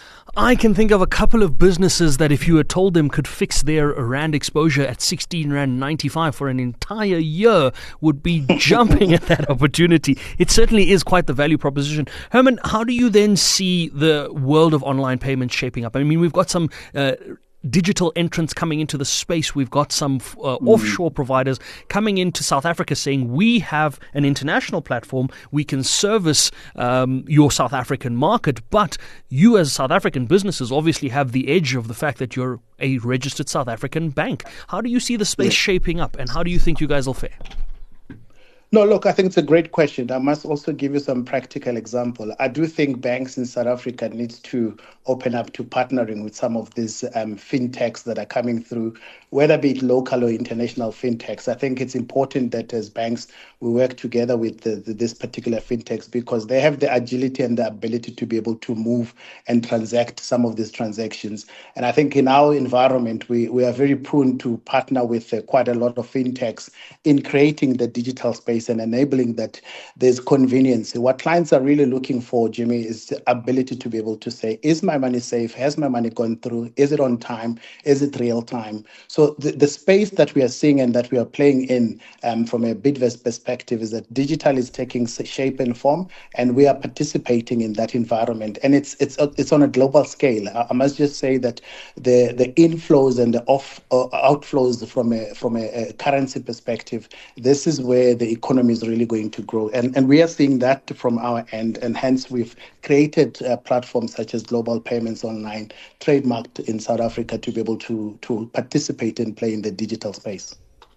[SPEAKER 2] I can think of a couple of businesses that if you had told them could fix their rand exposure at sixteen rand ninety-five for an entire year would be jumping at that opportunity. It certainly is quite the value proposition. Herman, how do you then see the world of online payments shaping up? I mean, we've got some uh, digital entrants coming into the space. We've got some uh, mm. offshore providers coming into South Africa saying we have an international platform, we can service um, your South African market, but you as South African businesses obviously have the edge of the fact that you're a registered South African bank. How do you see the space yeah. shaping up, and how do you think you guys will fare?
[SPEAKER 10] No, look, I think it's a great question. I must also give you some practical example. I do think banks in South Africa need to open up to partnering with some of these um, fintechs that are coming through, whether be it local or international fintechs. I think it's important that as banks, we work together with the, the, this particular fintechs because they have the agility and the ability to be able to move and transact some of these transactions. And I think in our environment, we, we are very prone to partner with uh, quite a lot of fintechs in creating the digital space and enabling that there's convenience. What clients are really looking for, Jimmy, is the ability to be able to say, is my money safe? Has my money gone through? Is it on time? Is it real time? So the, the space that we are seeing and that we are playing in um, from a Bidvest perspective is that digital is taking shape and form, and we are participating in that environment. And it's it's it's on a global scale. I, I must just say that the the inflows and the off uh, outflows from a from a, a currency perspective, this is where the economy is really going to grow. And, and we are seeing that from our end. And hence, we've created uh, platforms such as Global Payments Online, trademarked in South Africa to be able to, to participate and play in the digital space.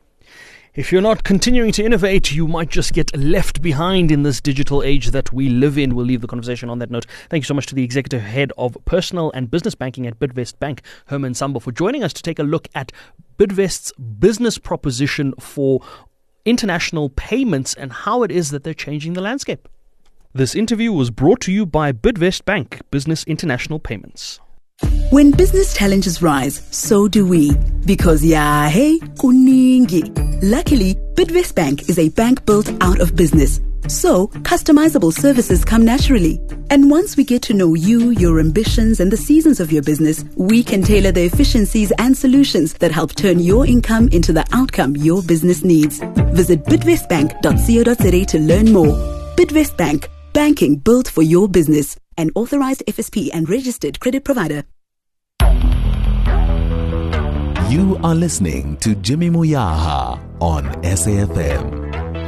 [SPEAKER 2] If you're not continuing to innovate, you might just get left behind in this digital age that we live in. We'll leave the conversation on that note. Thank you so much to the Executive Head of Personal and Business Banking at Bidvest Bank, Herman Sambo, for joining us to take a look at Bidvest's business proposition for international payments and how it is that they're changing the landscape. This interview was brought to you by Bidvest Bank, Business International Payments.
[SPEAKER 12] When business challenges rise, so do we. Because yeah, hey, kuningi. Luckily, Bidvest Bank is a bank built out of business. So, customizable services come naturally. And once we get to know you, your ambitions, and the seasons of your business, we can tailor the efficiencies and solutions that help turn your income into the outcome your business needs. Visit bidvest bank dot co dot za to learn more. Bidvest Bank, banking built for your business. An authorized F S P and registered credit provider.
[SPEAKER 1] You are listening to Jimmy Moyaha on S A F M.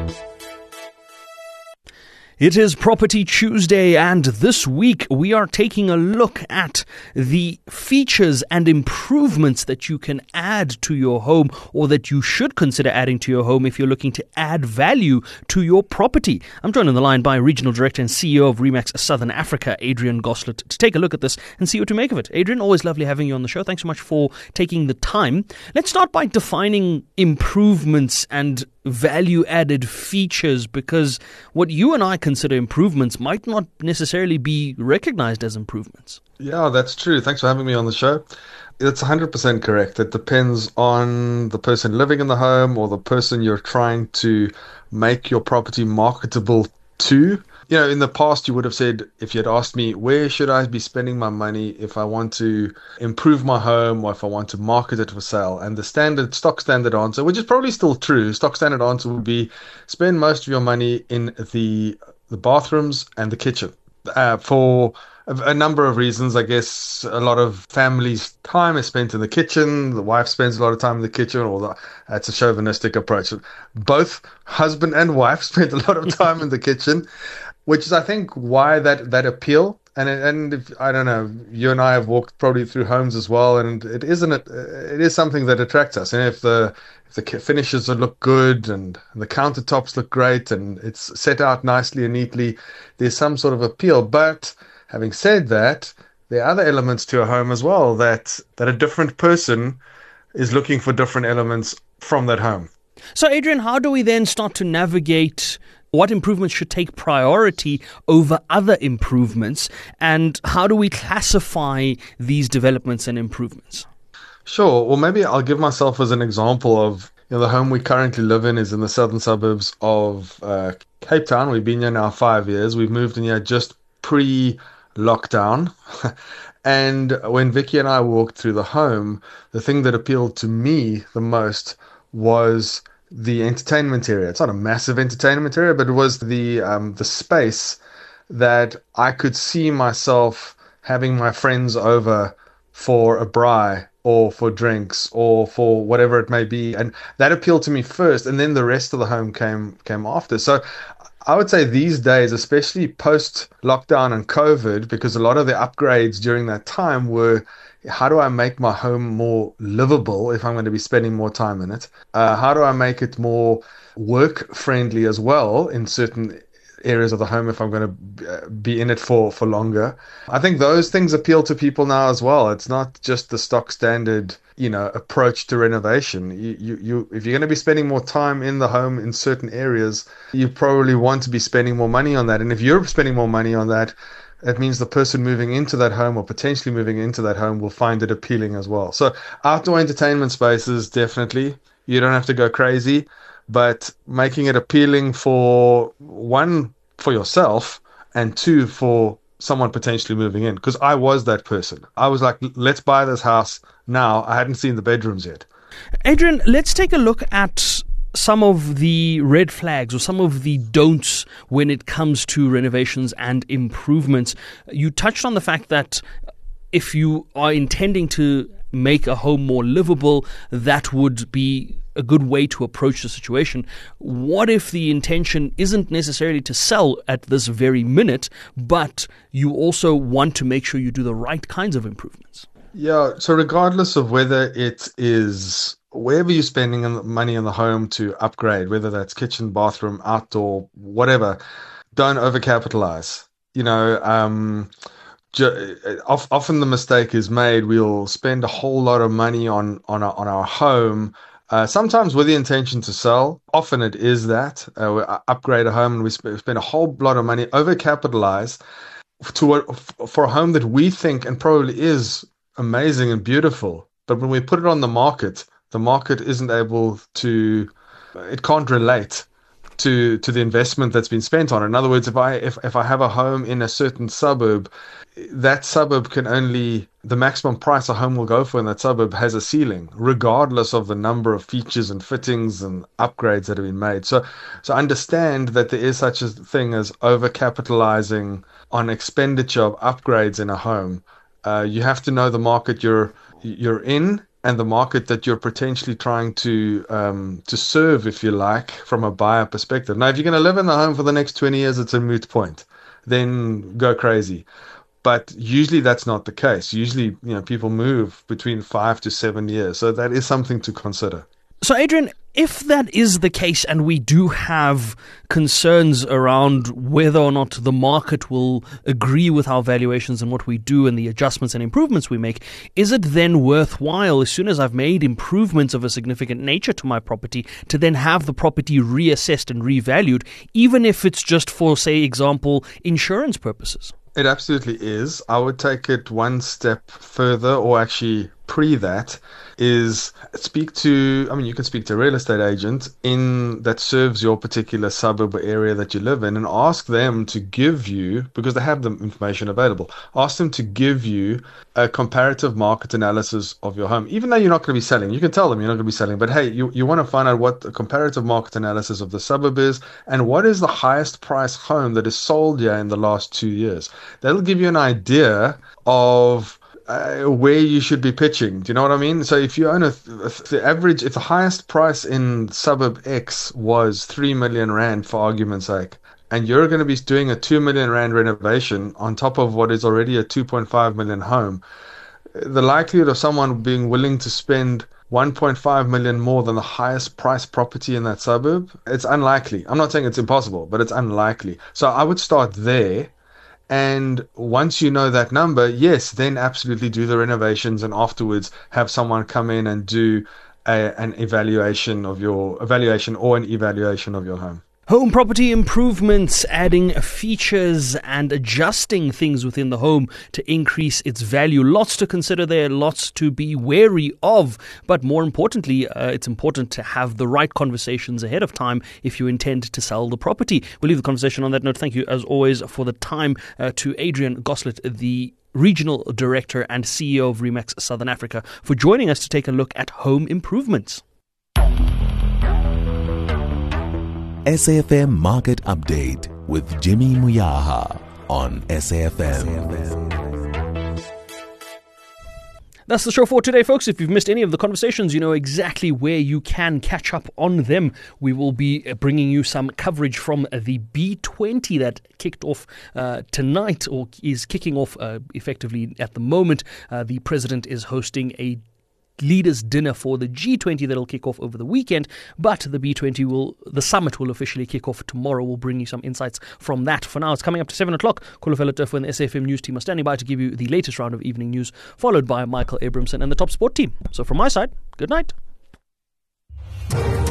[SPEAKER 2] It is Property Tuesday, and this week we are taking a look at the features and improvements that you can add to your home, or that you should consider adding to your home if you're looking to add value to your property. I'm joined on the line by Regional Director and C E O of Remax Southern Africa, Adrian Goslet, to take a look at this and see what to make of it. Adrian, always lovely having you on the show. Thanks so much for taking the time. Let's start by defining improvements and value-added features, because what you and I consider improvements might not necessarily be recognized as improvements.
[SPEAKER 13] Yeah, that's true. Thanks for having me on the show. It's one hundred percent correct. It depends on the person living in the home or the person you're trying to make your property marketable to. You know, in the past, you would have said, if you had asked me, where should I be spending my money if I want to improve my home or if I want to market it for sale? And the standard, stock standard answer, which is probably still true, stock standard answer would be spend most of your money in the the bathrooms and the kitchen. Uh, for a, a number of reasons, I guess a lot of families' time is spent in the kitchen. The wife spends a lot of time in the kitchen, or the, that's a chauvinistic approach. Both husband and wife spend a lot of time in the kitchen, which is, I think, why that, that appeal. And and if, I don't know, you and I have walked probably through homes as well, and it isn't it, it is something that attracts us. And if the if the finishes look good and the countertops look great and it's set out nicely and neatly, there's some sort of appeal. But having said that, there are other elements to a home as well that that a different person is looking for different elements from that home.
[SPEAKER 2] So, Adrian, how do we then start to navigate what improvements should take priority over other improvements, and how do we classify these developments and improvements?
[SPEAKER 13] Sure. Well, maybe I'll give myself as an example of, you know, the home we currently live in is in the southern suburbs of uh, Cape Town. We've been here now five years. We've moved in here just pre-lockdown. And when Vicky and I walked through the home, the thing that appealed to me the most was the entertainment area. It's not a massive entertainment area, but it was the um, the space that I could see myself having my friends over for a braai or for drinks or for whatever it may be. And that appealed to me first, and then the rest of the home came came after. So I would say these days, especially post-lockdown and COVID, because a lot of the upgrades during that time were, how do I make my home more livable if I'm going to be spending more time in it? Uh, how do I make it more work-friendly as well in certain areas of the home if I'm going to be in it for, for longer? I think those things appeal to people now as well. It's not just the stock standard, you know, approach to renovation. You, you, you, if you're going to be spending more time in the home in certain areas, you probably want to be spending more money on that. And if you're spending more money on that, that means the person moving into that home or potentially moving into that home will find it appealing as well. So outdoor entertainment spaces, definitely. You don't have to go crazy, but making it appealing for one, for yourself, and two, for someone potentially moving in. Because I was that person. I was like, let's buy this house now. I hadn't seen the bedrooms yet.
[SPEAKER 2] Adrian, let's take a look at some of the red flags or some of the don'ts when it comes to renovations and improvements. You touched on the fact that if you are intending to make a home more livable, that would be a good way to approach the situation. What if the intention isn't necessarily to sell at this very minute, but you also want to make sure you do the right kinds of improvements?
[SPEAKER 13] Yeah, so regardless of whether it is wherever you're spending money in the home to upgrade, whether that's kitchen, bathroom, outdoor, whatever, don't overcapitalize. You know, um, often the mistake is made. We'll spend a whole lot of money on on our, on our home, uh, sometimes with the intention to sell. Often it is that uh, we upgrade a home and we sp- spend a whole lot of money, overcapitalize to a, for a home that we think and probably is amazing and beautiful. But when we put it on the market, the market isn't able to, it can't relate to to the investment that's been spent on it. In other words, if I if, if I have a home in a certain suburb, that suburb can only, the maximum price a home will go for in that suburb has a ceiling, regardless of the number of features and fittings and upgrades that have been made. So so understand that there is such a thing as overcapitalizing on expenditure of upgrades in a home. Uh, you have to know the market you're you're in, and the market that you're potentially trying to um, to serve, if you like, from a buyer perspective. Now, if you're going to live in the home for the next twenty years, it's a moot point. Then go crazy. But usually that's not the case. Usually, you know, people move between five to seven years. So that is something to consider.
[SPEAKER 2] So, Adrian, if that is the case and we do have concerns around whether or not the market will agree with our valuations and what we do and the adjustments and improvements we make, is it then worthwhile, as soon as I've made improvements of a significant nature to my property, to then have the property reassessed and revalued, even if it's just for, say, example, insurance purposes?
[SPEAKER 13] It absolutely is. I would take it one step further, or actually pre that, is speak to, I mean, you can speak to a real estate agent in that serves your particular suburb or area that you live in, and ask them to give you, because they have the information available, ask them to give you a comparative market analysis of your home. Even though you're not going to be selling, you can tell them you're not going to be selling, but hey, you, you want to find out what the comparative market analysis of the suburb is, and what is the highest price home that is sold here in the last two years. That'll give you an idea of Uh, where you should be pitching. Do you know what I mean? So if you own a, the average, if the highest price in suburb X was three million rand, for argument's sake, and you're going to be doing a two million rand renovation on top of what is already a two point five million home, the likelihood of someone being willing to spend one point five million more than the highest price property in that suburb, it's unlikely. I'm not saying it's impossible, but it's unlikely. So I would start there. And once you know that number, yes, then absolutely do the renovations, and afterwards have someone come in and do a, an evaluation of your evaluation or an evaluation of your home.
[SPEAKER 2] Home property improvements, adding features and adjusting things within the home to increase its value. Lots to consider there, lots to be wary of. But more importantly, uh, it's important to have the right conversations ahead of time if you intend to sell the property. We'll leave the conversation on that note. Thank you, as always, for the time uh, to Adrian Goslit, the Regional Director and C E O of Remax Southern Africa, for joining us to take a look at home improvements.
[SPEAKER 1] S A F M Market Update with Jimmy Muyaha on S A F M.
[SPEAKER 2] That's the show for today, folks. If you've missed any of the conversations, you know exactly where you can catch up on them. We will be bringing you some coverage from the B twenty that kicked off uh, tonight, or is kicking off uh, effectively at the moment. Uh, the president is hosting a leaders dinner for the G twenty that'll kick off over the weekend, but the B twenty will, the summit will officially kick off tomorrow. We'll bring you some insights from that. For now, it's coming up to seven o'clock. Kulufelo Tefo and the S A F M news team are standing by to give you the latest round of evening news, followed by Michael Abramson and the Top Sport team. So from my side, good night.